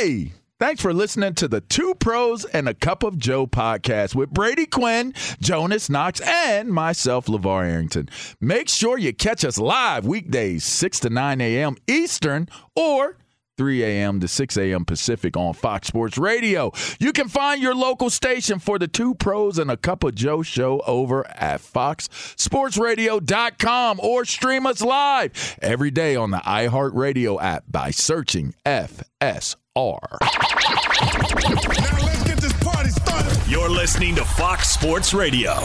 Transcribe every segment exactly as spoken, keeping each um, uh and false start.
Hey, thanks for listening to the Two Pros and a Cup of Joe podcast with Brady Quinn, Jonas Knox, and myself, LeVar Arrington. Make sure you catch us live weekdays, six to nine a.m. Eastern or three a.m. to six a.m. Pacific on Fox Sports Radio. You can find your local station for the Two Pros and a Cup of Joe show over at fox sports radio dot com or stream us live every day on the iHeartRadio app by searching F S R. Now let's get this party started. You're listening to Fox Sports Radio.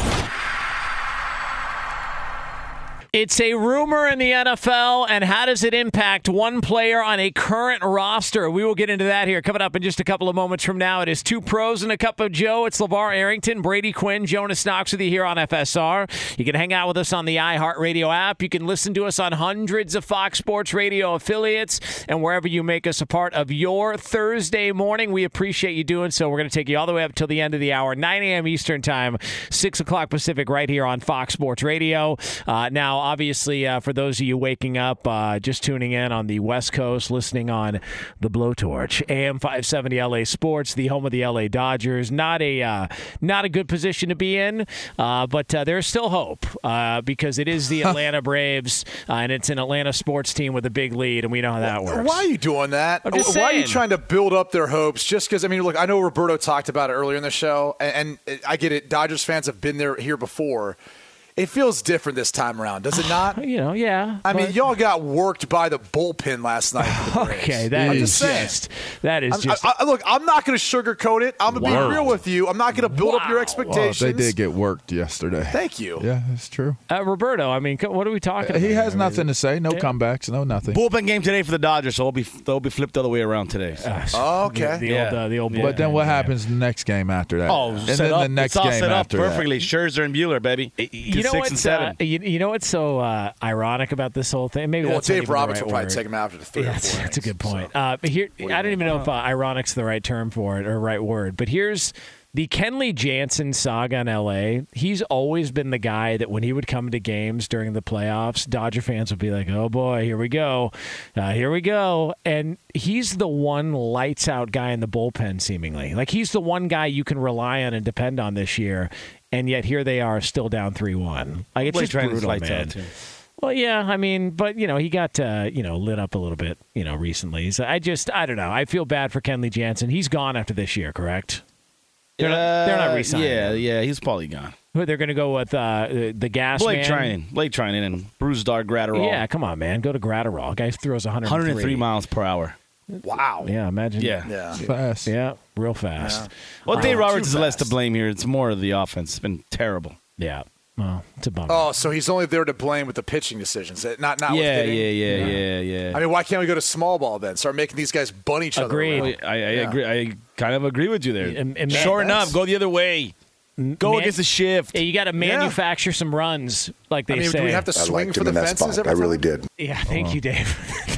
It's a rumor in the N F L, and how does it impact one player on a current roster? We will get into that here coming up in just a couple of moments from now. It is Two Pros and a Cup of Joe. It's LeVar Arrington, Brady Quinn, Jonas Knox with you here on F S R. You can hang out with us on the iHeartRadio app. You can listen to us on hundreds of Fox Sports Radio affiliates and wherever you make us a part of your Thursday morning. We appreciate you doing so. We're going to take you all the way up till the end of the hour, nine a.m. Eastern time, six o'clock Pacific, right here on Fox Sports Radio. Uh, now, obviously, uh, for those of you waking up, uh, just tuning in on the West Coast, listening on the Blowtorch, A M five seventy L A Sports, the home of the L A Dodgers. Not a uh, not a good position to be in, uh, but uh, there's still hope uh, because it is the Atlanta Braves, uh, and it's an Atlanta sports team with a big lead, and we know how that works. Why are you doing that? I'm just Why are you saying. trying to build up their hopes just because, I mean, look, I know Roberto talked about it earlier in the show, and, and I get it. Dodgers fans have been there here before. It feels different this time around, does it not? You know, yeah. I but- mean, y'all got worked by the bullpen last night. For the Braves. Okay, that I'm is just saying. just that is I'm- just I, I, look, I'm not going to sugarcoat it. I'm going to Wow. be real with you. I'm not going to build up your Wow. expectations. Well, they did get worked yesterday. Thank you. Yeah, that's true. uh, Roberto. I mean, co- what are we talking about? He has here? I mean, nothing to say. No comebacks. No nothing. Bullpen game today for the Dodgers, so they'll be they'll be flipped the other way around today. So. Oh, okay. The, the Yeah. old, uh, the old. But then bullpen, what yeah. happens the next game after that? Oh, and set then up. the next it's all game set up after perfectly. Scherzer and Bueller, baby. You know Six what's and seven. Uh, you, you know what's so uh, ironic about this whole thing? Maybe Well, that's not Dave even Roberts the will right probably word. take him after the three Yeah, or that's, four that's a good innings, point. so. Uh, but here, I don't even know if uh, ironic's the right term for it or right word. But here's the Kenley Jansen saga in L A. He's always been the guy that when he would come to games during the playoffs, Dodger fans would be like, "Oh boy, here we go, uh, here we go." And he's the one lights out guy in the bullpen, seemingly. Like he's the one guy you can rely on and depend on this year. And yet here they are, still down three one. Like it's Blake just Treinen's brutal, lights man. out, too. Well, yeah, I mean, but, you know, he got, uh, you know, lit up a little bit, you know, recently. So I just, I don't know. I feel bad for Kenley Jansen. He's gone after this year, correct? They're not, they're not Uh, re-signing Yeah, him. yeah, he's probably gone. Who, they're going to go with uh, the gas Blake man? Trinan, Blake Trinan, and Bruce Dart Gratterall. Yeah, come on, man. Go to Gratterall. Guy throws one hundred three. one hundred three miles per hour. Wow. Yeah, imagine. Yeah. Yeah. Fast. Yeah, real fast. Yeah. Well, Wow. Dave Too Roberts is less to fast. blame here. It's more of the offense. It's been terrible. Yeah. Well, it's a bummer. Oh, so he's only there to blame with the pitching decisions, not not with Yeah, hitting? yeah, yeah, yeah, yeah. I mean, why can't we go to small ball then? Start making these guys bun each Agreed. other. Well, I, I agree. I kind of agree with you there. And- and Shorten that's- up. Go the other way. Go Man- against the shift. Yeah, you got to manufacture some runs, like they I mean, say. do we have to I swing liked for him the in that fences spot. every I time? really did. Yeah, thank you, Dave.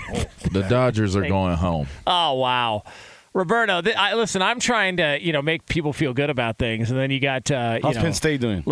The Dodgers are going home. Oh, wow. Roberto, th- I, listen, I'm trying to, you know, make people feel good about things, and then you got, uh, you How's know, Penn State doing?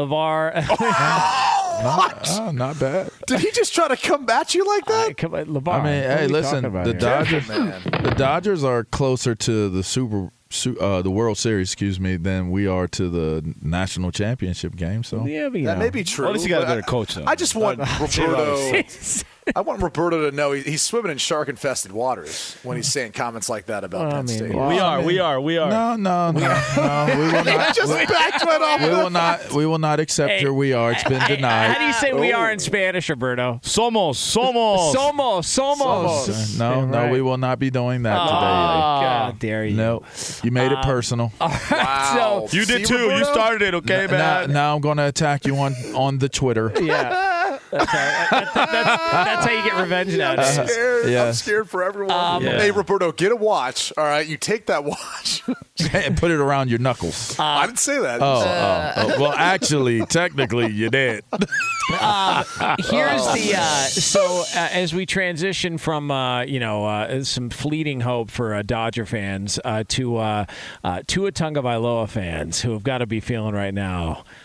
LeVar. What? Oh, not bad. Did he just try to come at you like that? Come on, LeVar. I mean, what are hey, we listen, talking about the here? Dodgers, Man. the Dodgers are closer to the Super, Su- uh, the World Series, excuse me, than we are to the national championship game. So Yeah, but, you That know. may be true. Well, at least you got a but better I- coach, though. I just want Roberto. Jeez. I want Roberto to know he, he's swimming in shark-infested waters when he's saying comments like that about Well, I Penn mean, State. well, we I are, mean- we are, we are. no, no, no, no, we will not. just backed right off. We will not. We will not accept Hey, your "we are." It's been Hey, denied. How do you say we Oh. are in Spanish, Roberto? Somos, somos. Somos, somos. No, Yeah, no, right. we will not be doing that Oh, today. God dare you. No, you made it personal. Wow. So- You did See, too. You Roberto? started it, okay, now, man? now I'm going to attack you on on the Twitter. Yeah. That's, how, that, that, that's, that's how you get revenge I'm nowadays. scared. I'm Yes. scared for everyone. Um, Yeah. Hey, Roberto, get a watch. All right, you take that watch. And put it around your knuckles. I didn't say that. Oh, oh, oh, well, actually, technically, you did. Um, here's the uh, so uh, as we transition from uh, you know uh, some fleeting hope for uh, Dodger fans uh, to uh, uh, Tua Tagovailoa fans who have got to be feeling right now.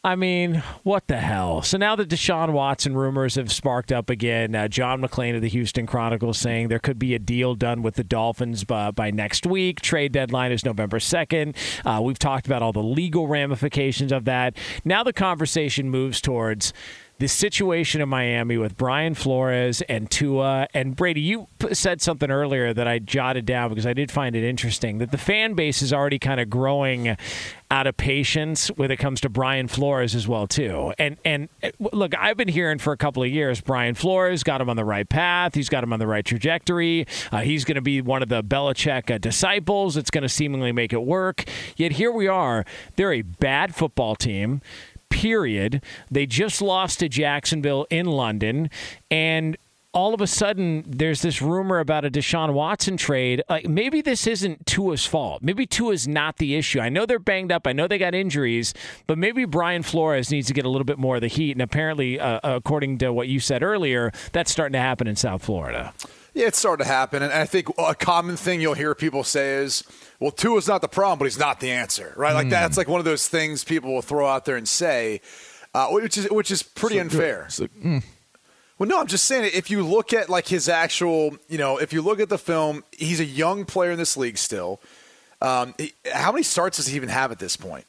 I mean, what the hell? So now the Deshaun Watson rumors have sparked up again. Uh, John McClain of the Houston Chronicle saying there could be a deal done with the Dolphins by, by next week. Trade deadline is November second. Uh, we've talked about all the legal ramifications of that. Now the conversation moves towards the situation in Miami with Brian Flores and Tua. And Brady, you p- said something earlier that I jotted down because I did find it interesting, that the fan base is already kind of growing out of patience when it comes to Brian Flores as well, too. And, and look, I've been hearing for a couple of years, Brian Flores got him on the right path. He's got him on the right trajectory. Uh, he's going to be one of the Belichick uh, disciples. It's going to seemingly make it work. Yet here we are. They're a bad football team. Period. They just lost to Jacksonville in London, and all of a sudden there's this rumor about a Deshaun Watson trade. Like, maybe this isn't Tua's fault. Maybe Tua's not the issue. I know they're banged up. I know they got injuries, but maybe Brian Flores needs to get a little bit more of the heat. And apparently, uh, according to what you said earlier, that's starting to happen in South Florida. Yeah, it's starting to happen. And I think a common thing you'll hear people say is, well, Tua's not the problem, but he's not the answer, right? Like, mm. that's like one of those things people will throw out there and say, uh, which is which is pretty so unfair. So, mm. Well, no, I'm just saying, if you look at, like, his actual, you know, if you look at the film, he's a young player in this league still. Um, he, how many starts does he even have at this point?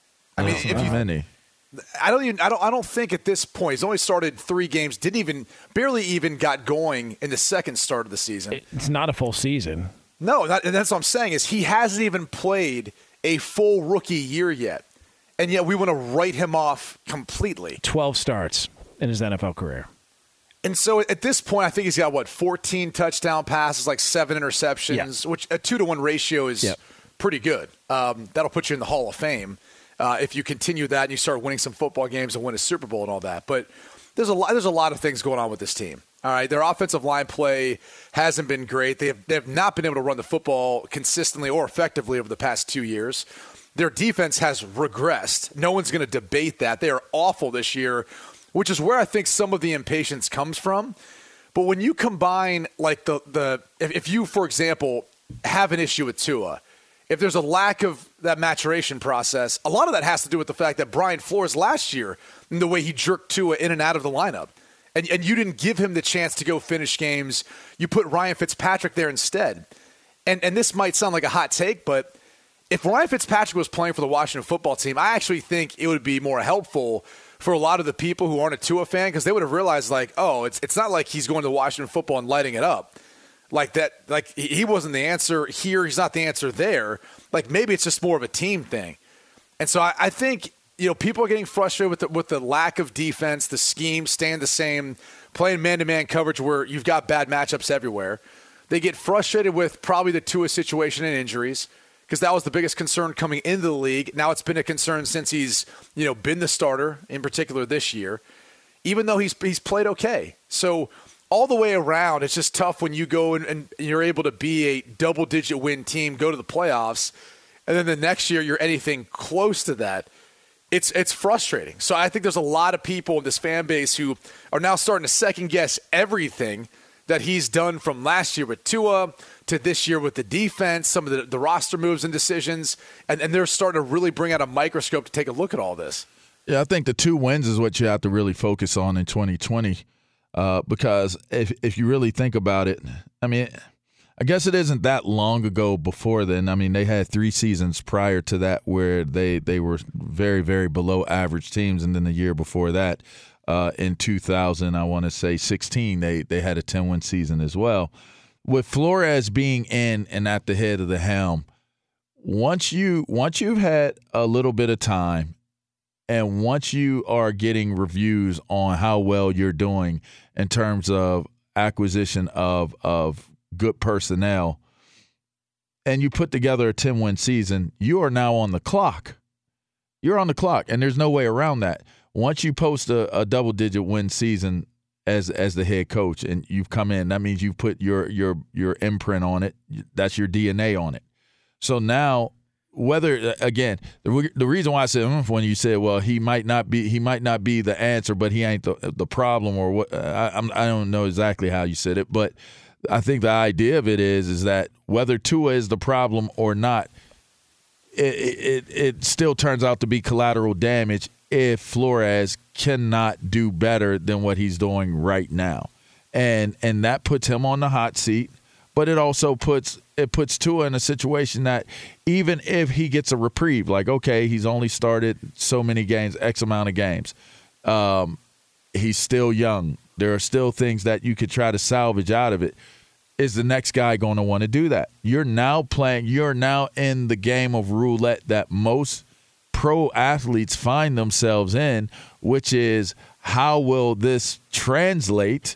I mean, oh, if you, many. I don't even. I don't. I don't think at this point he's only started three games. Didn't even, barely even got going in the second start of the season. It's not a full season. No, that, and that's what I'm saying is he hasn't even played a full rookie year yet, and yet we want to write him off completely. Twelve starts in his N F L career. And so at this point, I think he's got, what, fourteen touchdown passes, like seven interceptions, yeah. which a two to one ratio is yep. pretty good. Um, that'll put you in the Hall of Fame uh, if you continue that and you start winning some football games and win a Super Bowl and all that. But there's a lot, there's a lot of things going on with this team. All right, their offensive line play hasn't been great. They have, they have not been able to run the football consistently or effectively over the past two years. Their defense has regressed. No one's going to debate that. They are awful this year, which is where I think some of the impatience comes from. But when you combine, like, the, the if, if you, for example, have an issue with Tua, if there's a lack of that maturation process, a lot of that has to do with the fact that Brian Flores last year, and the way he jerked Tua in and out of the lineup, and, and you didn't give him the chance to go finish games. You put Ryan Fitzpatrick there instead. And, and this might sound like a hot take, but if Ryan Fitzpatrick was playing for the Washington football team, I actually think it would be more helpful for a lot of the people who aren't a Tua fan, because they would have realized, like, oh, it's it's not like he's going to Washington football and lighting it up. Like that, like he wasn't the answer here. He's not the answer there. Like, maybe it's just more of a team thing. And so I, I think, you know, people are getting frustrated with the, with the lack of defense, the scheme staying the same, playing man-to-man coverage where you've got bad matchups everywhere. They get frustrated with probably the Tua situation and injuries, because that was the biggest concern coming into the league. Now it's been a concern since he's, you know, been the starter, in particular this year, even though he's he's played okay. So all the way around, it's just tough when you go and, and you're able to be a double-digit win team, go to the playoffs, and then the next year you're anything close to that. It's it's frustrating. So I think there's a lot of people in this fan base who are now starting to second-guess everything that he's done from last year with Tua to this year with the defense, some of the, the roster moves and decisions, and, and they're starting to really bring out a microscope to take a look at all this. Yeah, I think the two wins is what you have to really focus on in twenty twenty, uh, because if if you really think about it, I mean, I guess it isn't that long ago before then. I mean, they had three seasons prior to that where they, they were very, very below average teams, and then the year before that, uh, in two thousand, I want to say sixteen, they, they had a ten-win season as well. With Flores being in and at the head of the helm, once you once you've had a little bit of time, and once you are getting reviews on how well you're doing in terms of acquisition of of good personnel, and you put together a ten-win season, you are now on the clock. You're on the clock, and there's no way around that. Once you post a, a double-digit win season as as the head coach, and you've come in, that means you've put your your your imprint on it. That's your D N A on it. So now, whether again, the, the reason why I said mm, when you said, well, he might not be he might not be the answer, but he ain't the the problem, or what? I I'm, I don't know exactly how you said it, but I think the idea of it is is that whether Tua is the problem or not, it it, it still turns out to be collateral damage if Flores cannot do better than what he's doing right now. And and that puts him on the hot seat, but it also puts it puts Tua in a situation that even if he gets a reprieve, like, okay, he's only started so many games, X amount of games, um, he's still young. There are still things that you could try to salvage out of it. Is the next guy going to want to do that? You're now playing, you're now in the game of roulette that most pro athletes find themselves in, which is how will this translate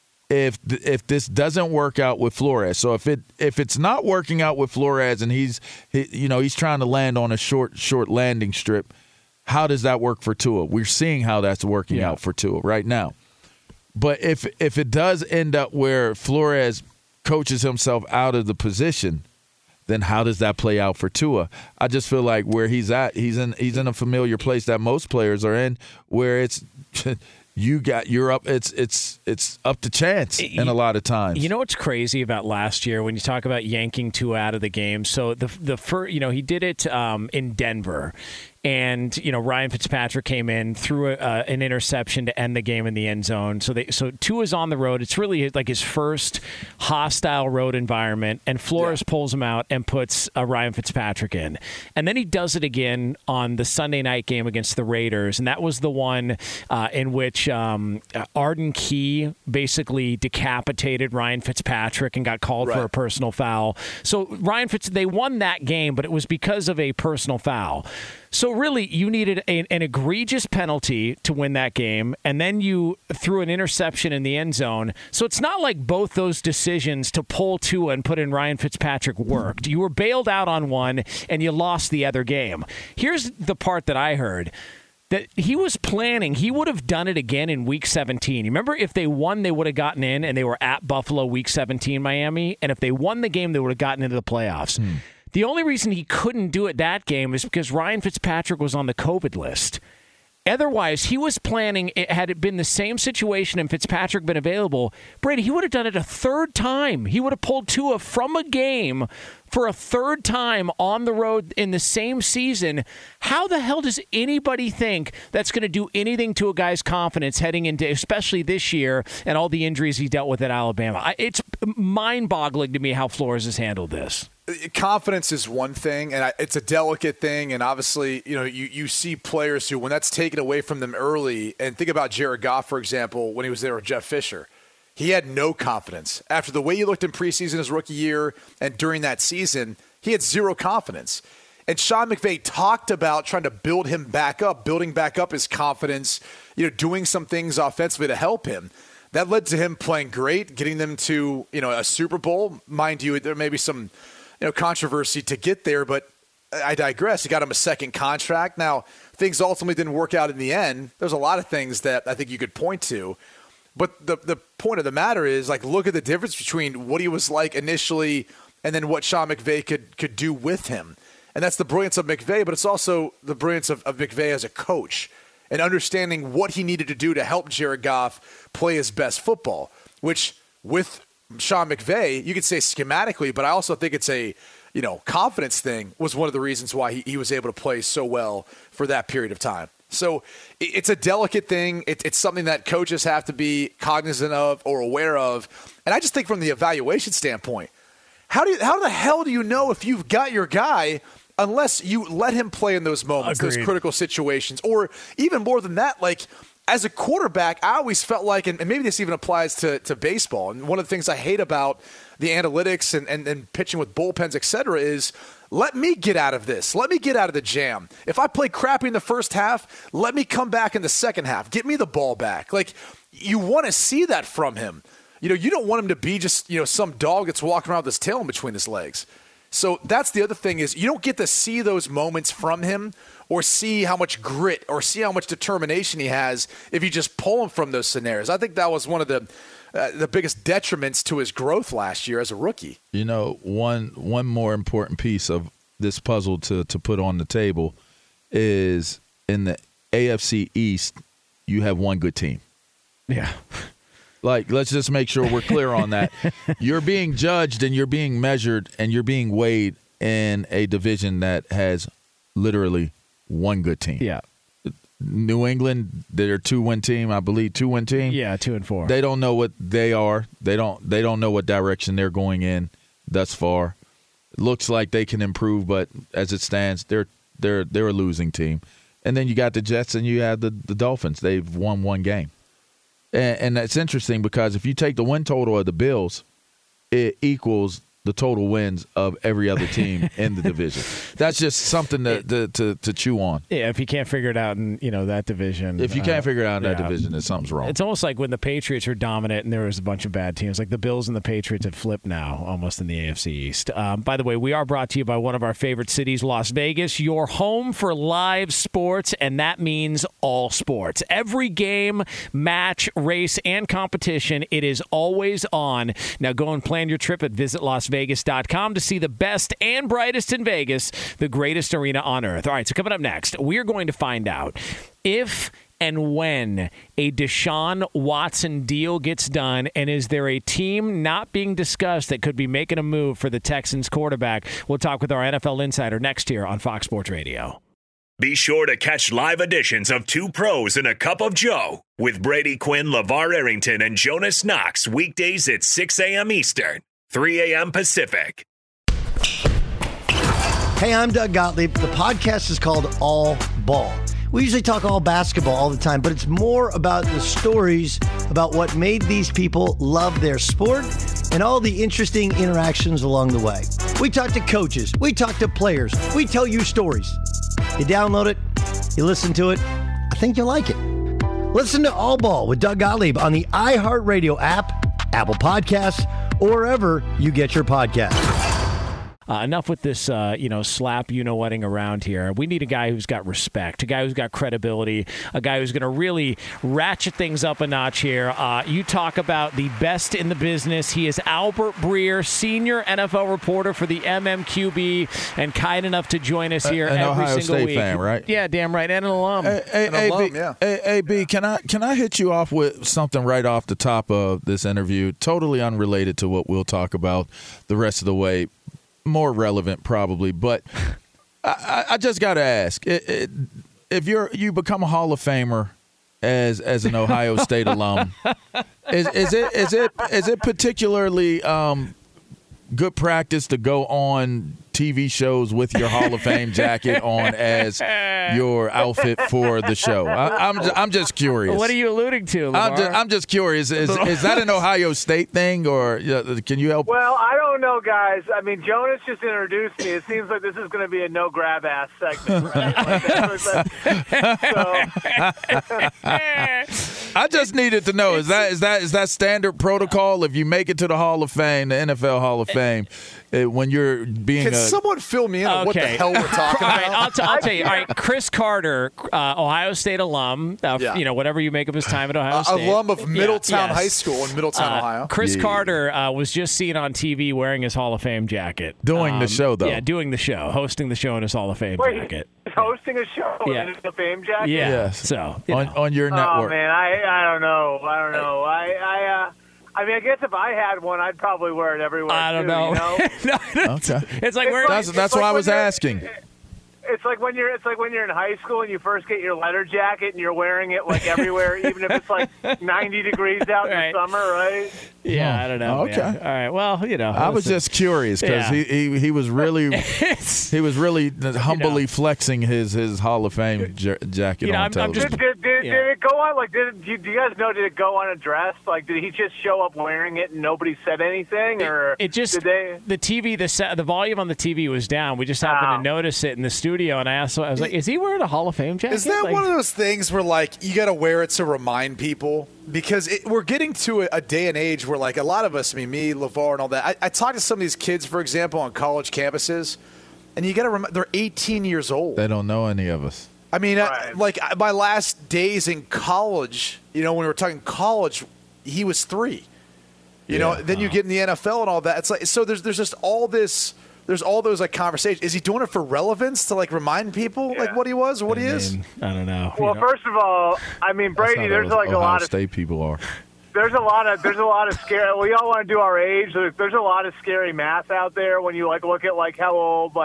if if this doesn't work out with Flores. So if it if it's not working out with Flores and he's he, you know he's trying to land on a short short landing strip, how does that work for Tua? We're seeing how that's working yeah. out for Tua right now. But if if it does end up where Flores coaches himself out of the position, then how does that play out for Tua? I just feel like where he's at, he's in he's in a familiar place that most players are in, where it's you got you're up it's it's it's up to chance in a lot of times. You know what's crazy about last year when you talk about yanking Tua out of the game? So the the first, you know, he did it um, in Denver. And, you know, Ryan Fitzpatrick came in, threw a, uh, an interception to end the game in the end zone. So they, so Tua's on the road. It's really like his first hostile road environment. And Flores yeah. pulls him out and puts uh, Ryan Fitzpatrick in. And then he does it again on the Sunday night game against the Raiders. And that was the one uh, in which um, Arden Key basically decapitated Ryan Fitzpatrick and got called right. for a personal foul. So Ryan Fitz, they won that game, but it was because of a personal foul. So really, you needed a, an egregious penalty to win that game, and then you threw an interception in the end zone. So it's not like both those decisions to pull Tua and put in Ryan Fitzpatrick worked. You were bailed out on one, and you lost the other game. Here's the part that I heard. That he was planning, he would have done it again in Week seventeen. You remember, if they won, they would have gotten in, and they were at Buffalo Week seventeen, Miami. And if they won the game, they would have gotten into the playoffs. Hmm. The only reason he couldn't do it that game is because Ryan Fitzpatrick was on the COVID list. Otherwise, he was planning, it, had it been the same situation and Fitzpatrick been available, Brady, he would have done it a third time. He would have pulled Tua from a game for a third time on the road in the same season. How the hell does anybody think that's going to do anything to a guy's confidence heading into, especially this year, and all the injuries he dealt with at Alabama? I, it's mind-boggling to me how Flores has handled this. Confidence is one thing, and it's a delicate thing. And obviously, you know, you, you see players who, when that's taken away from them early, and think about Jared Goff, for example, when he was there with Jeff Fisher. He had no confidence. After the way he looked in preseason his rookie year and during that season, he had zero confidence. And Sean McVay talked about trying to build him back up, building back up his confidence, you know, doing some things offensively to help him. That led to him playing great, getting them to, you know, a Super Bowl. Mind you, there may be some – you know, controversy to get there, but I digress. He got him a second contract. Now, things ultimately didn't work out in the end. There's a lot of things that I think you could point to. But the the point of the matter is, like, look at the difference between what he was like initially and then what Sean McVay could, could do with him. And that's the brilliance of McVay, but it's also the brilliance of, of McVay as a coach and understanding what he needed to do to help Jared Goff play his best football, which with Sean McVay, you could say schematically, but I also think it's a, you know, confidence thing was one of the reasons why he, he was able to play so well for that period of time. So it's a delicate thing. It, it's something that coaches have to be cognizant of or aware of. And I just think from the evaluation standpoint, how do you, how the hell do you know if you've got your guy unless you let him play in those moments, Agreed. Those critical situations, or even more than that, like, as a quarterback, I always felt like, and maybe this even applies to, to baseball, and one of the things I hate about the analytics and, and, and pitching with bullpens, et cetera, is let me get out of this. Let me get out of the jam. If I play crappy in the first half, let me come back in the second half. Get me the ball back. Like, you want to see that from him. You know, you don't want him to be just, you know, some dog that's walking around with his tail in between his legs. So that's the other thing, is you don't get to see those moments from him or see how much grit or see how much determination he has if you just pull him from those scenarios. I think that was one of the uh, the biggest detriments to his growth last year as a rookie. You know, one one more important piece of this puzzle to, to put on the table is in the A F C East, you have one good team. Yeah. Like, let's just make sure we're clear on that. You're being judged and you're being measured and you're being weighed in a division that has literally one good team. Yeah. New England, they're a two-win team, I believe, two-win team. Yeah, two and four. They don't know what they are. They don't. They don't know what direction they're going in thus far. It looks like they can improve, but as it stands, they're they're they're a losing team. And then you got the Jets and you have the, the Dolphins. They've won one game, and, and that's interesting because if you take the win total of the Bills, it equals the total wins of every other team in the division. That's just something to, to, to, to chew on. Yeah, if you can't figure it out in, you know, that division. If you can't uh, figure it out in that yeah. division, then something's wrong. It's almost like when the Patriots were dominant and there was a bunch of bad teams. Like the Bills and the Patriots have flipped now, almost in the A F C East. Um, by the way, we are brought to you by one of our favorite cities, Las Vegas, your home for live sports, and that means all sports. Every game, match, race, and competition, it is always on. Now go and plan your trip at visit las vegas dot com to see the best and brightest in Vegas, the greatest arena on earth. All right, so coming up next, we're going to find out if and when a Deshaun Watson deal gets done, and is there a team not being discussed that could be making a move for the Texans quarterback? We'll talk with our N F L insider next here on Fox Sports Radio. Be sure to catch live editions of Two Pros and a Cup of Joe with Brady Quinn, LeVar Arrington, and Jonas Knox weekdays at six a.m. Eastern, three a.m. Pacific. Hey, I'm Doug Gottlieb. The podcast is called All Ball. We usually talk all basketball all the time, but it's more about the stories about what made these people love their sport and all the interesting interactions along the way. We talk to coaches. We talk to players. We tell you stories. You download it. You listen to it. I think you'll like it. Listen to All Ball with Doug Gottlieb on the iHeartRadio app, Apple Podcasts, or wherever you get your podcasts. Uh, enough with this, uh, you know, slap you-know-whatting around here. We need a guy who's got respect, a guy who's got credibility, a guy who's going to really ratchet things up a notch here. Uh, you talk about the best in the business. He is Albert Breer, senior N F L reporter for the M M Q B, and kind enough to join us here uh, an every Ohio single State week. Fan, right? Yeah, damn right, and an alum. Hey, hey, An hey, alum, B, yeah. hey, hey, B, can I can I hit you off with something right off the top of this interview? Totally unrelated to what we'll talk about the rest of the way. More relevant, probably, but I, I just got to ask: it, it, if you're you become a Hall of Famer as as an Ohio State alum, is, is it is it is it particularly um, good practice to go on T V shows with your Hall of Fame jacket on as your outfit for the show? I, I'm I'm just curious. What are you alluding to, LeVar? I'm just, I'm just curious. Is is that an Ohio State thing, or uh, can you help? Well, I don't know, guys. I mean, Jonas just introduced me. It seems like this is going to be a no grab ass segment, right? Like that's what that- so. I just needed to know: is that is that is that standard protocol? If you make it to the Hall of Fame, the N F L Hall of Fame, uh, when you're being Can a, someone fill me in on Okay. what the hell we're talking All right, about? I'll, t- I'll tell you. All right, Chris Carter, uh, Ohio State alum. Uh, Yeah. You know, whatever you make of his time at Ohio Uh, State. alum of Middletown Yeah, High yes. School in Middletown, Uh, Ohio. Chris Yeah. Carter uh, was just seen on T V wearing his Hall of Fame jacket. Doing the Um, show, though. Yeah, doing the show, hosting the show in his Hall of Fame Wait, jacket. he's hosting a show Yeah. in a fame jacket? Yeah. Yes. So, you on, know. on your Oh, network. man, I, I don't know. I don't know. I, I, uh, I mean, I guess if I had one, I'd probably wear it everywhere, I don't too, know. you know? No, it's, Okay. it's like It's we're. like- That's that's like why I when was you're- asking. It's like when you're it's like when you're in high school and you first get your leather jacket and you're wearing it like everywhere, even if it's like ninety degrees out Right. in the summer, right? yeah, I don't know. Okay. man. All right. Well, you know. I was listen. just curious because Yeah. he, he he was really It's- he was really humbly know. flexing his his Hall of Fame j- jacket You know, on I'm- I'm television. just- Did, did, Yeah. did it go on like did do you, do you guys know did it go unaddressed? Like did he just show up wearing it and nobody said anything, or It just did they? the T V the sa- the volume on the T V was down. We just happened Oh. to notice it in the studio, and I asked, I was like, "Is he wearing a Hall of Fame jacket?" Is that Like- one of those things where, like, you got to wear it to remind people? Because it, we're getting to a, a day and age where, like, a lot of us, I mean, me, LeVar, and all that, I, I talk to some of these kids, for example, on college campuses, and you got to remember, they're eighteen years old. They don't know any of us. I mean, I, Right. like, I- my last days in college, you know, when we were talking college, he was three. You know, Yeah. then you get in the N F L and all that. It's like, so there's there's just all this, there's all those, like, conversations. Is he doing it for relevance to, like, remind people, Yeah. like, what he was or what I he is? mean, I don't know. Well, you know. first of all, I mean That's Brady. how There's those like a Ohio lot of State people are. there's a lot of there's a lot of scary. We all want to do our age. There's, there's a lot of scary math out there when you like look at like how old like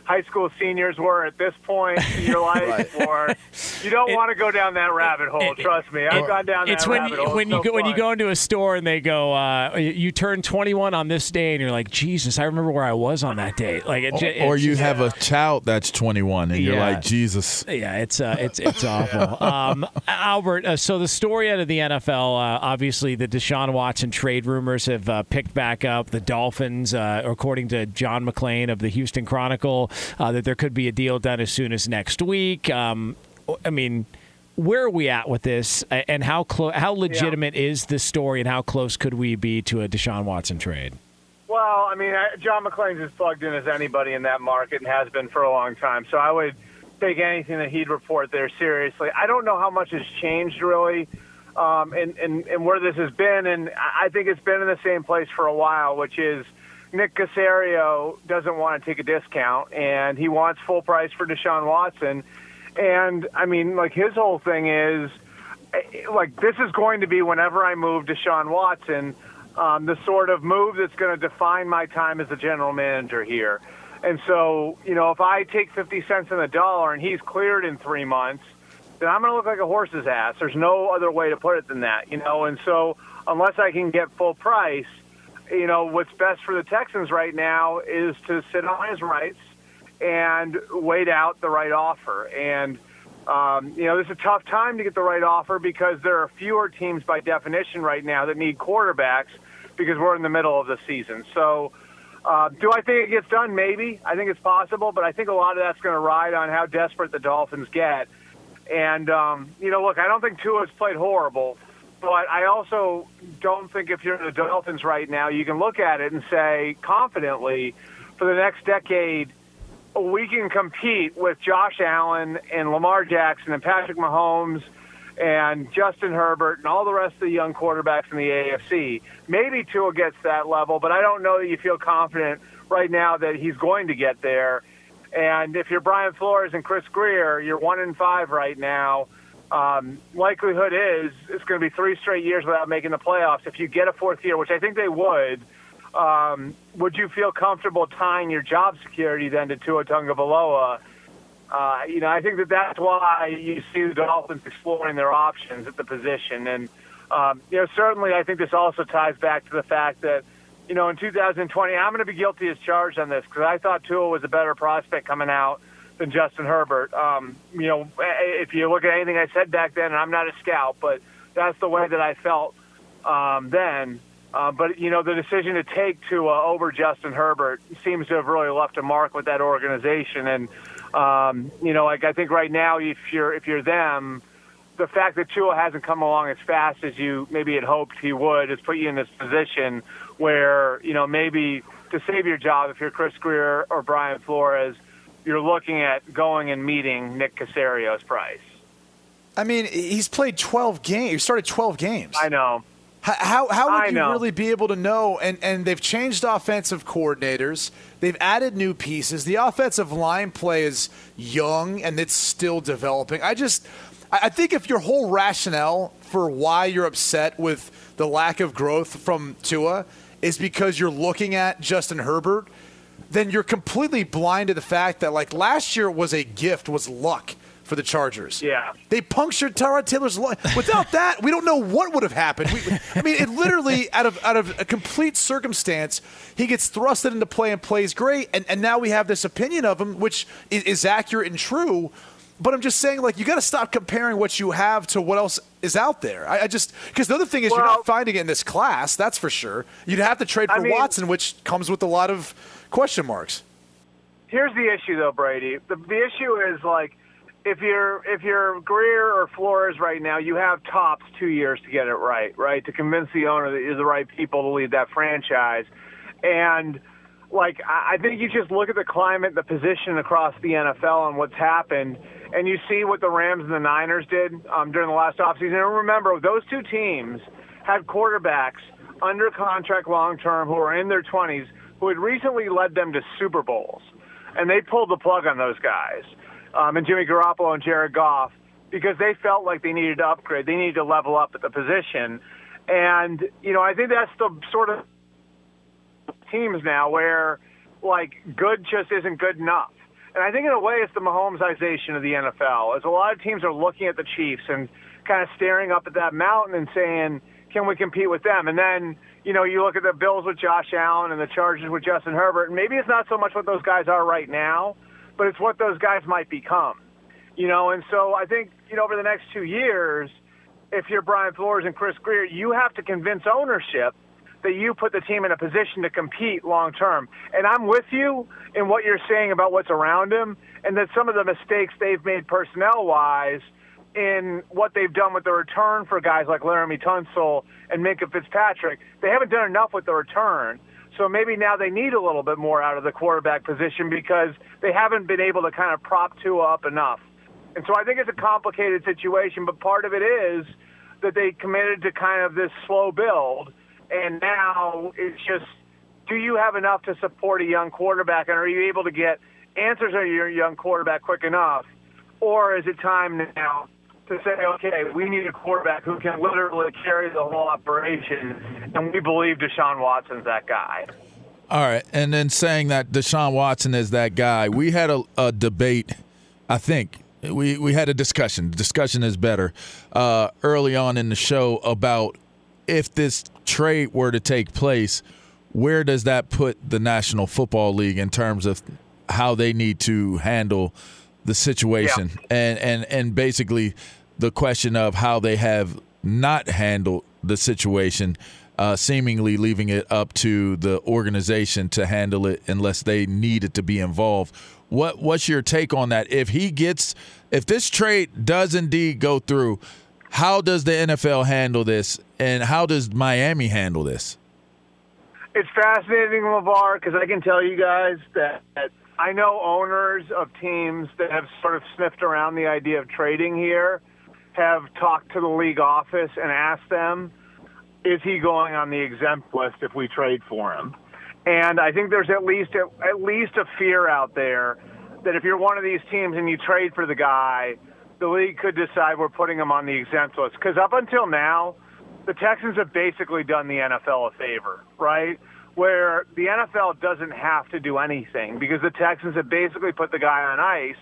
high school seniors were at this point in your life, right. or you don't it, want to go down that rabbit hole. It, trust me, I've it, gone down that it's when rabbit you, hole. When it's you so go when fun. you go into a store and they go, uh, you, you turn twenty-one on this day, and you're like, Jesus, I remember where I was on that day. Like, it, it, or you just, have yeah. a child that's twenty-one, and yeah. you're like, Jesus. Yeah, it's uh, it's it's awful. Um, Albert, uh, so the story out of the N F L, uh, obviously, the Deshaun Watson trade rumors have uh, picked back up. The Dolphins, uh, according to John McClain of the Houston Chronicle, uh, that there could be a deal done as soon as next week. Um, I mean, where are we at with this, and how clo- how legitimate yeah. is this story, and how close could we be to a Deshaun Watson trade? Well, I mean, John McClain's as plugged in as anybody in that market and has been for a long time, so I would take anything that he'd report there seriously. I don't know how much has changed, really, um, and, and, and where this has been, and I think it's been in the same place for a while, which is Nick Caserio doesn't want to take a discount, and he wants full price for Deshaun Watson. And, I mean, like, his whole thing is, like, this is going to be, whenever I move Deshaun Watson, um, the sort of move that's going to define my time as a general manager here. And so, you know, if I take fifty cents on the dollar and he's cleared in three months, then I'm going to look like a horse's ass. There's no other way to put it than that, you know. And so unless I can get full price, you know, what's best for the Texans right now is to sit on his rights and wait out the right offer. And, um, you know, this is a tough time to get the right offer because there are fewer teams by definition right now that need quarterbacks because we're in the middle of the season. So uh, do I think it gets done? Maybe. I think it's possible, but I think a lot of that's going to ride on how desperate the Dolphins get. And, um, you know, look, I don't think Tua's played horrible. But I also don't think if you're the Dolphins right now, you can look at it and say confidently, for the next decade, we can compete with Josh Allen and Lamar Jackson and Patrick Mahomes and Justin Herbert and all the rest of the young quarterbacks in the A F C. Maybe Tua gets that level, but I don't know that you feel confident right now that he's going to get there. And if you're Brian Flores and Chris Grier, you're one in five right now. Um, likelihood is it's going to be three straight years without making the playoffs. If you get a fourth year, which I think they would, um, would you feel comfortable tying your job security then to Tua Tagovailoa? Uh, you know, I think that that's why you see the Dolphins exploring their options at the position. And, um, you know, certainly I think this also ties back to the fact that, you know, in two thousand twenty, I'm going to be guilty as charged on this because I thought Tua was a better prospect coming out than Justin Herbert. Um, you know, if you look at anything I said back then, and I'm not a scout, but that's the way that I felt um, then. Uh, but, you know, the decision to take Tua over Justin Herbert seems to have really left a mark with that organization. And, um, you know, like I think right now, if you're if you're them, the fact that Tua hasn't come along as fast as you maybe had hoped he would has put you in this position where, you know, maybe to save your job, if you're Chris Grier or Brian Flores, you're looking at going and meeting Nick Caserio's price. I mean, he's played twelve games. He started twelve games. I know. How how, how would I you know. really be able to know? And, and they've changed offensive coordinators. They've added new pieces. The offensive line play is young, and it's still developing. I just – I think if your whole rationale for why you're upset with the lack of growth from Tua is because you're looking at Justin Herbert – then you're completely blind to the fact that, like, last year was a gift, was luck for the Chargers. Yeah. They punctured Tyrod Taylor's luck. Without that, we don't know what would have happened. We, I mean, it literally, out of out of a complete circumstance, he gets thrusted into play and plays great, and, and now we have this opinion of him, which is, is accurate and true. But I'm just saying, like, you got to stop comparing what you have to what else is out there. I, I just – because the other thing is well, you're not finding it in this class, that's for sure. You'd have to trade for I mean, Watson, which comes with a lot of – question marks. Here's the issue, though, Brady. The, the issue is, like, if you're if you're Grier or Flores right now, you have tops two years to get it right, right, to convince the owner that you're the right people to lead that franchise. And, like, I, I think you just look at the climate, the position across the N F L and what's happened, and you see what the Rams and the Niners did um, during the last offseason. And remember, those two teams had quarterbacks under contract long-term who are in their twenties who had recently led them to Super Bowls. And they pulled the plug on those guys, um, and Jimmy Garoppolo and Jared Goff, because they felt like they needed to upgrade. They needed to level up at the position. And, you know, I think that's the sort of teams now where, like, good just isn't good enough. And I think in a way it's the Mahomesization of the N F L, as a lot of teams are looking at the Chiefs and kind of staring up at that mountain and saying, can we compete with them? And then, you know, you look at the Bills with Josh Allen and the Chargers with Justin Herbert, and maybe it's not so much what those guys are right now, but it's what those guys might become. You know, and so I think, you know, over the next two years, if you're Brian Flores and Chris Grier, you have to convince ownership that you put the team in a position to compete long term. And I'm with you in what you're saying about what's around him, and that some of the mistakes they've made personnel-wise in what they've done with the return for guys like Laramie Tunsil and Minkah Fitzpatrick, they haven't done enough with the return. So maybe now they need a little bit more out of the quarterback position because they haven't been able to kind of prop Tua up enough. And so I think it's a complicated situation, but part of it is that they committed to kind of this slow build, and now it's just, do you have enough to support a young quarterback, and are you able to get answers on your young quarterback quick enough? Or is it time now to say, okay, we need a quarterback who can literally carry the whole operation, and we believe Deshaun Watson's that guy? All right, and then saying that Deshaun Watson is that guy, we had a, a debate, I think, we, we had a discussion, discussion is better, uh, early on in the show about if this trade were to take place, where does that put the National Football League in terms of how they need to handle the situation? Yeah. And, and, and basically the question of how they have not handled the situation, uh, seemingly leaving it up to the organization to handle it unless they needed to be involved. What what's your take on that? If he gets, if this trade does indeed go through, how does the N F L handle this, and how does Miami handle this? It's fascinating, LeVar, because I can tell you guys that I know owners of teams that have sort of sniffed around the idea of trading here, have talked to the league office and asked them, is he going on the exempt list if we trade for him? And I think there's at least a, at least a fear out there that if you're one of these teams and you trade for the guy, the league could decide we're putting him on the exempt list. Because up until now, the Texans have basically done the N F L a favor, right? Where the N F L doesn't have to do anything because the Texans have basically put the guy on ice,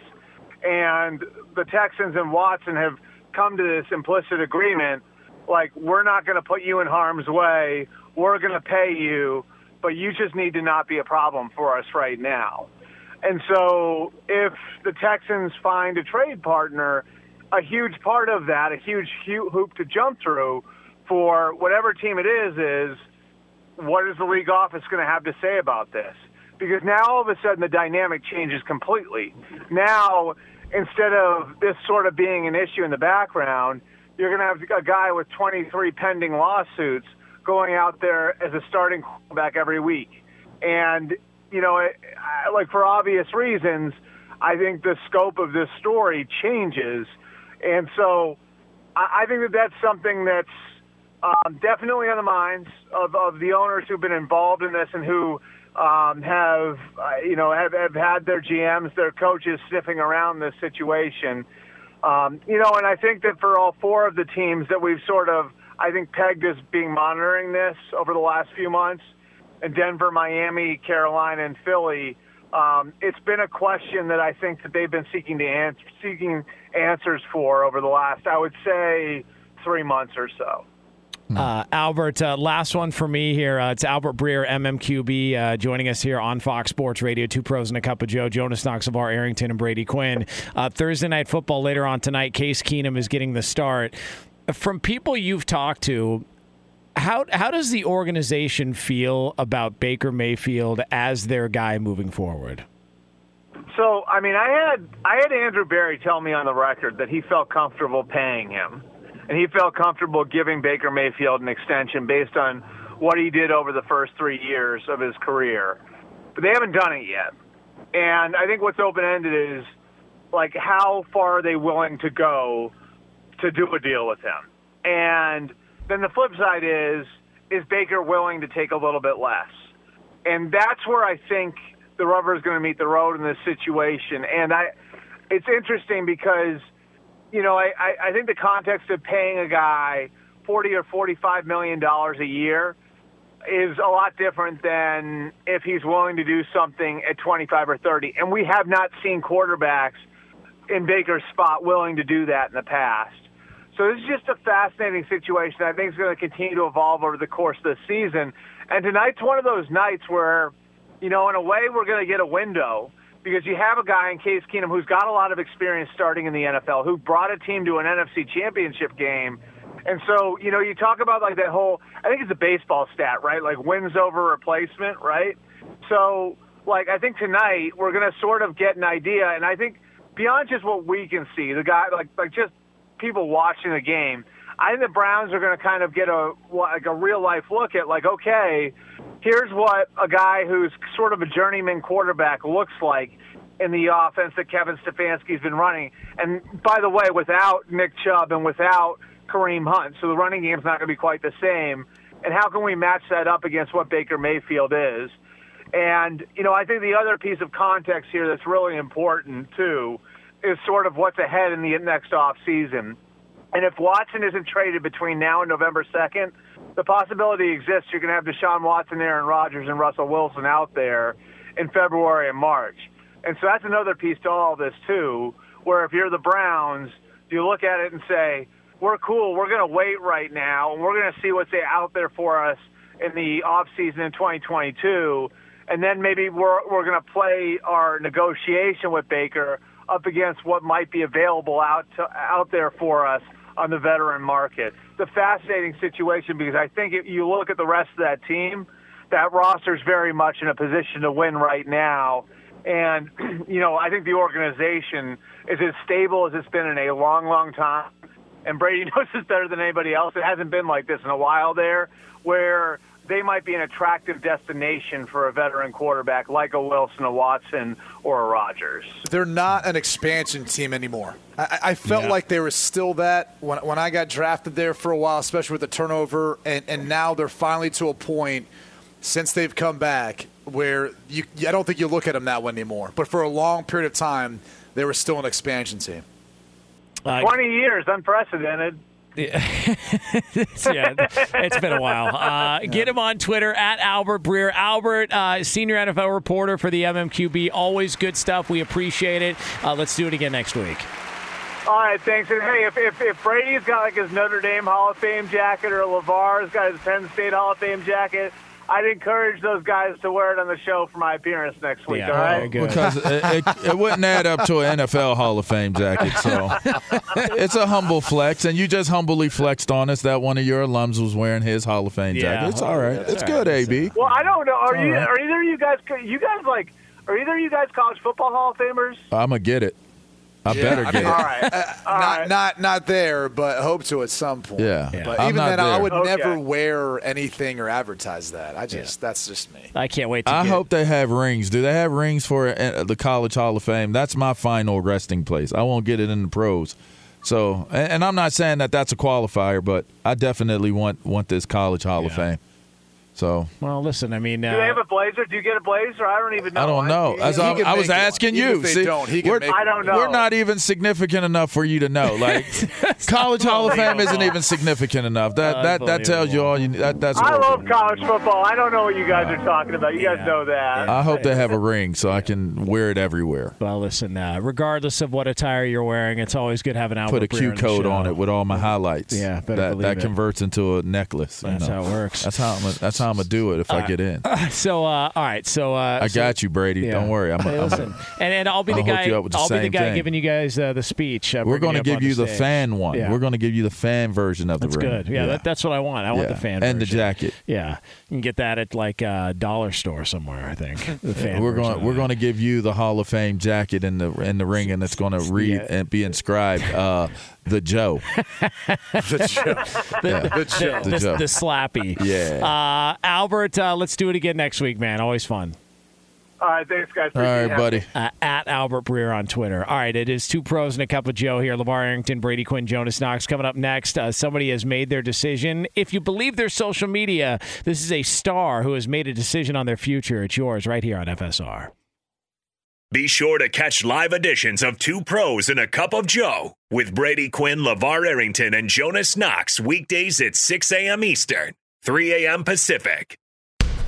and the Texans and Watson have come to this implicit agreement, like, we're not going to put you in harm's way, we're going to pay you, but you just need to not be a problem for us right now. And so if the Texans find a trade partner, a huge part of that, a huge hoop to jump through for whatever team it is, is what is the league office going to have to say about this? Because now all of a sudden the dynamic changes completely. Now, instead of this sort of being an issue in the background, you're going to have a guy with twenty-three pending lawsuits going out there as a starting quarterback every week. And, you know, it, like for obvious reasons, I think the scope of this story changes. And so I, I think that that's something that's um, definitely on the minds of, of the owners who've been involved in this and who um, have, uh, you know, have, have had their G Ms, their coaches sniffing around this situation. Um, you know, and I think that for all four of the teams that we've sort of, I think, pegged as being monitoring this over the last few months, and Denver, Miami, Carolina, and Philly, um, it's been a question that I think that they've been seeking to answer, seeking answers for over the last, I would say, three months or so. Uh, Albert, uh, last one for me here. Uh, it's Albert Breer, M M Q B, uh, joining us here on Fox Sports Radio. Two Pros and a Cup of Joe. Jonas Knox, LeVar Arrington, and Brady Quinn. Uh, Thursday Night Football later on tonight. Case Keenum is getting the start. From people you've talked to, how how does the organization feel about Baker Mayfield as their guy moving forward? So, I mean, I had I had Andrew Berry tell me on the record that he felt comfortable paying him. And he felt comfortable giving Baker Mayfield an extension based on what he did over the first three years of his career. But they haven't done it yet. And I think what's open-ended is, like, how far are they willing to go to do a deal with him? And then the flip side is, is Baker willing to take a little bit less? And that's where I think the rubber is going to meet the road in this situation. And I, it's interesting because – you know, I, I think the context of paying a guy forty or forty-five million dollars a year, is a lot different than if he's willing to do something at twenty-five or thirty. And we have not seen quarterbacks in Baker's spot willing to do that in the past. So this is just a fascinating situation I think is going to continue to evolve over the course of the season. And tonight's one of those nights where, you know, in a way we're going to get a window because you have a guy in Case Keenum who's got a lot of experience starting in the N F L, who brought a team to an N F C championship game. And so, you know, you talk about like that whole, I think it's a baseball stat, right? Like wins over replacement, right? So, like, I think tonight we're going to sort of get an idea. And I think beyond just what we can see, the guy, like, like just people watching the game, I think the Browns are going to kind of get a like a real life look at like, okay, here's what a guy who's sort of a journeyman quarterback looks like in the offense that Kevin Stefanski's been running. And by the way, without Nick Chubb and without Kareem Hunt, so the running game's not going to be quite the same. And how can we match that up against what Baker Mayfield is? And, you know, I think the other piece of context here that's really important, too, is sort of what's ahead in the next offseason. And if Watson isn't traded between now and November second, the possibility exists you're going to have Deshaun Watson, Aaron Rodgers, and Russell Wilson out there in February and March. And so that's another piece to all this, too, where if you're the Browns, you look at it and say, we're cool, we're going to wait right now, and we're going to see what's out there for us in the offseason in twenty twenty-two, and then maybe we're, we're going to play our negotiation with Baker up against what might be available out to, out there for us on the veteran market. It's a fascinating situation because I think if you look at the rest of that team, that roster's very much in a position to win right now. And, you know, I think the organization is as stable as it's been in a long, long time. And Brady knows this better than anybody else. It hasn't been like this in a while there, where they might be an attractive destination for a veteran quarterback like a Wilson, a Watson, or a Rodgers. They're not an expansion team anymore. I, I felt yeah. like they were still that when, when I got drafted there for a while, especially with the turnover, and, and now they're finally to a point since they've come back where you, I don't think you look at them that way anymore. But for a long period of time, they were still an expansion team. Uh, twenty years, unprecedented. Yeah, it's been a while. Uh, get him on Twitter, at Albert Breer. Albert, uh, senior N F L reporter for the M M Q B. Always good stuff. We appreciate it. Uh, let's do it again next week. All right, thanks. And, hey, if, if, if Brady's got like his Notre Dame Hall of Fame jacket or LeVar's got his Penn State Hall of Fame jacket, I'd encourage those guys to wear it on the show for my appearance next week, yeah, all right? Because it, it, it wouldn't add up to an N F L Hall of Fame jacket, so it's a humble flex, and you just humbly flexed on us that one of your alums was wearing his Hall of Fame yeah, jacket. It's all right. It's all good, right. A B. Well, I don't know. Are, you, right. are either of you guys, you guys like, are either of you guys college football Hall of Famers? I'm going to get it. I yeah, better I get mean, it. All right. Uh, all not, right. not not there, but hope to at some point. Yeah. Yeah. But I'm even not then, I there. would Okay. never wear anything or advertise that. I just Yeah. that's just me. I can't wait to I get hope they have rings. Do they have rings for uh, the College Hall of Fame? That's my final resting place. I won't get it in the pros. So, and, and I'm not saying that that's a qualifier, but I definitely want want this College Hall Yeah. of Fame. So, Well, listen, I mean, uh, Do they have a blazer? Do you get a blazer? I don't even know. I don't know. As he I, can I was make asking one. Even you. if they See, don't, he can we're, make I don't know. we're not even significant enough for you to know. Like, College Hall of Fame isn't even significant enough. That that that tells you all you. That, that's. I what- love college football. I don't know what you guys are talking about. You guys Yeah. know that. I hope they have a ring so I can wear it everywhere. well, listen, uh, regardless of what attire you're wearing, it's always good having Albert Put a Breer Q on the code show. on it with all my highlights. Yeah, better that believe that it. converts into a necklace. you That's know. how it works. That's how I'm. A, that's how I'm gonna do it if I get in. So, uh, all right. So uh, I so- got you, Brady. yeah. Don't worry. I'm. Hey, I'm listen, and and I'll be the I'll hook guy. you up with the I'll be the same guy thing. giving you guys uh, the speech. Uh, We're going to give you the fan one. Yeah. We're going to give you the fan version of That's the ring. good. Yeah, That, that's what I want. I want Yeah. the fan and the version. jacket. Yeah, you can get that at like a dollar store somewhere. I think the fan. We're version going. of We're that. going to give you the Hall of Fame jacket in the in the ring, and it's going to read Yeah. and be inscribed uh, the Joe. The joke. Yeah. The joke. The the, Joe. the slappy. Yeah. Uh, Albert, uh, let's do it again next week, man. Always fun. All right, thanks, guys. All Appreciate right, it. buddy. Uh, at Albert Breer on Twitter. All right, it is Two Pros and a Cup of Joe here. LeVar Arrington, Brady Quinn, Jonas Knox. Coming up next, uh, somebody has made their decision. If you believe their social media, this is a star who has made a decision on their future. It's yours right here on F S R. Be sure to catch live editions of Two Pros and a Cup of Joe with Brady Quinn, LeVar Arrington, and Jonas Knox weekdays at six a.m. Eastern, three a.m. Pacific.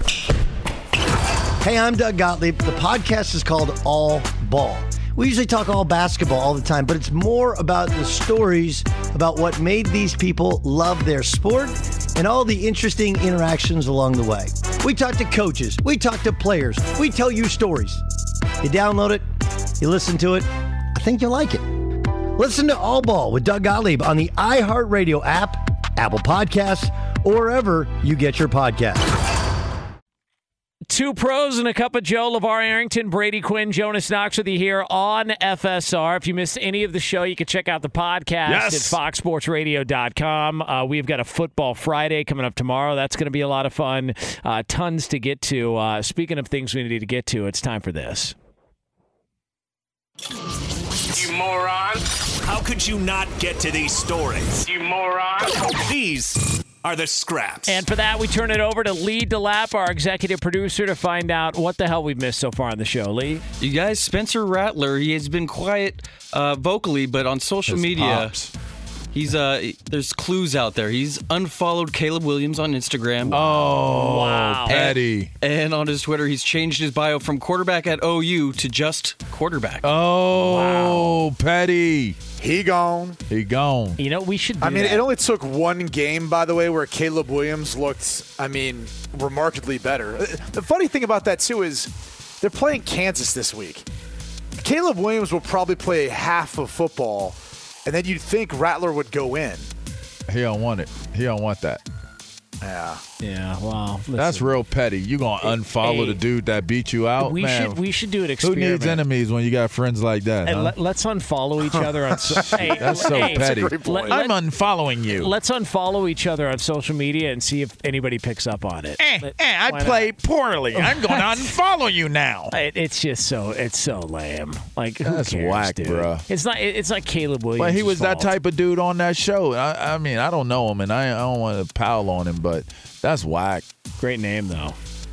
Hey, I'm Doug Gottlieb. The podcast is called All Ball. We usually talk all basketball all the time, but it's more about the stories about what made these people love their sport and all the interesting interactions along the way. We talk to coaches. We talk to players. We tell you stories. You download it. You listen to it. I think you'll like it. Listen to All Ball with Doug Gottlieb on the iHeartRadio app, Apple Podcasts, or wherever you get your podcasts. Two pros and a cup of Joe. LeVar Arrington, Brady Quinn, Jonas Knox with you here on F S R. If you missed any of the show, you can check out the podcast yes. at fox sports radio dot com. Uh, we've got a Football Friday coming up tomorrow. That's going to be a lot of fun. Uh, tons to get to. Uh, speaking of things we need to get to, it's time for this. You moron. How could you not get to these stories? You moron. These are the scraps. And for that, we turn it over to Lee DeLapp, our executive producer, to find out what the hell we've missed so far on the show. Lee? You guys, Spencer Rattler, he has been quiet uh, vocally, but on social His media, pops. he's uh, there's clues out there. He's unfollowed Caleb Williams on Instagram. Oh, Wow. Petty. And, and on his Twitter, he's changed his bio from quarterback at O U to just quarterback. Oh, Wow. Petty. He gone. He gone. You know, we should do I mean, that. it only took one game, by the way, where Caleb Williams looked, I mean, remarkably better. The funny thing about that, too, is they're playing Kansas this week. Caleb Williams will probably play half of football, and then you'd think Rattler would go in. He don't want it. He don't want that. Yeah. Yeah, well, listen. That's real petty. You gonna unfollow Hey, the dude that beat you out? We Man, should we should do an who experiment. needs enemies when you got friends like that? And huh? let, let's unfollow each other on. So, hey, That's so hey, petty. great point. Let, I'm unfollowing you. Let's unfollow each other on social media and see if anybody picks up on it. Eh, Let- eh, I why not? played poorly. I'm going to unfollow you now. It, it's just so it's so lame. Like who That's cares, whack, dude? bruh. It's not. It's not Caleb Williams. But he was that type of dude on that show. I, I mean, I don't know him, and I, I don't want to pile on him, but that's whack. Great name though.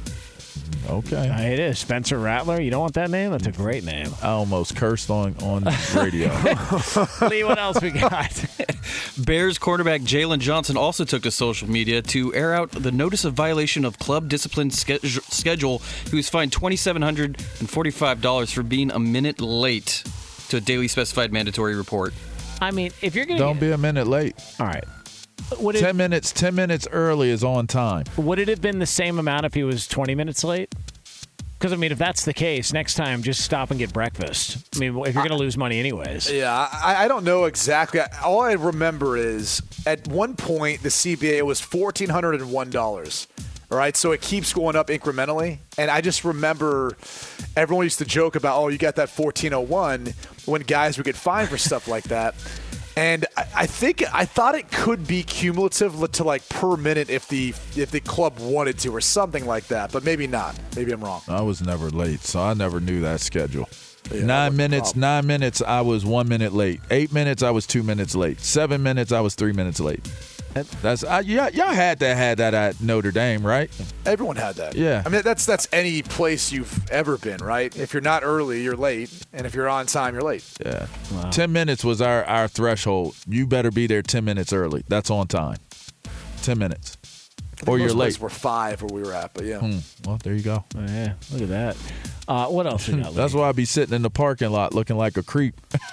Okay. Uh, it is Spencer Rattler. You don't want that name? That's a great name. I almost cursed on, on radio. Lee, what else we got? Bears quarterback Jalen Johnson also took to social media to air out the notice of violation of club discipline ske- schedule. He was fined two thousand seven hundred forty-five dollars for being a minute late to a daily specified mandatory report. I mean, if you're gonna Don't be a minute late. all right. Would it, Ten minutes. Ten minutes early is on time. would it have been the same amount if he was twenty minutes late? Because, I mean, if that's the case, next time just stop and get breakfast. I mean, if you're going to lose money anyways. Yeah, I, I don't know exactly. All I remember is at one point the C B A was one thousand four hundred one dollars. All right, so it keeps going up incrementally. And I just remember everyone used to joke about, oh, you got that fourteen oh one when guys would get fined for stuff like that. And I, I think I thought it could be cumulative to like per minute if the if the club wanted to or something like that, but maybe not. Maybe I'm wrong. I was never late, so I never knew that schedule. Yeah, that nine wasn't a minutes, problem. nine minutes, I was one minute late. Eight minutes, I was two minutes late. Seven minutes, I was three minutes late. That's I, y'all, y'all had that had that at Notre Dame, right? Everyone had that. Yeah. I mean, that's that's any place you've ever been, right? If you're not early, you're late, and if you're on time, you're late. Yeah. Ten minutes was our, our threshold. You better be there ten minutes early. That's on time. Ten minutes. I think Or you're most late. places were five where we were at, but yeah. Hmm. Well, there you go. Oh, yeah, look at that. Uh, what else we got? That's Lee? why I be sitting in the parking lot looking like a creep.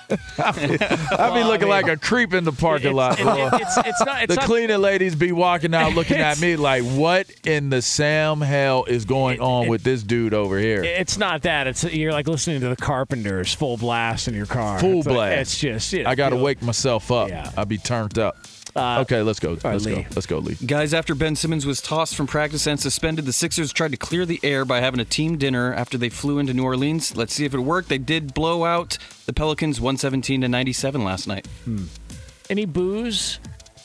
I be, I be Well, I looking mean, like a creep in the parking It's, lot. it- it- it's, it's not. It's the not, cleaning ladies be walking out looking at It's- me like, what in the Sam hell is going It- on it- with this dude over here? It's not that. It's you're like listening to the Carpenters full blast in your car. Full it's like- blast. it's just. You know, I got to feel- wake myself up. Yeah. I be turned up. Uh, okay, let's go. right, Let's Lee. go. Let's go, Lee. Guys, after Ben Simmons was tossed from practice and suspended, the Sixers tried to clear the air by having a team dinner after they flew into New Orleans. Let's see if it worked. They did blow out the Pelicans one seventeen to ninety-seven last night. Any booze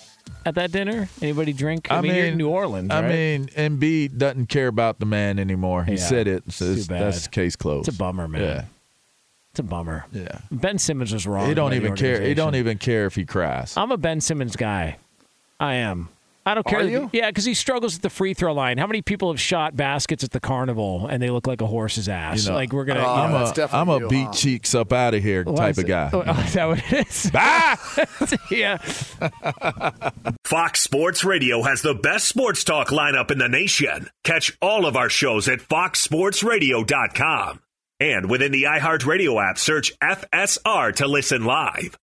at that dinner? Anybody drink? I, I mean, you're mean, in New Orleans, I right? mean, Embiid doesn't care about the man anymore. He Yeah. said it. So Too it's- bad. that's case closed. It's a bummer, man. Yeah. It's a bummer. Yeah. Ben Simmons was wrong. He don't by the even care. He don't organization. even care if he cries. I'm a Ben Simmons guy. I am. I don't care. Are you? Yeah, because he struggles at the free throw line. How many people have shot baskets at the carnival and they look like a horse's ass? You know, like we're gonna. uh, I'm you know, a, I'm a you, beat huh? cheeks up out of here Why type is of it- guy. Oh, is that what it is? Ah! yeah. Fox Sports Radio has the best sports talk lineup in the nation. Catch all of our shows at fox sports radio dot com. And within the iHeartRadio app, search F S R to listen live.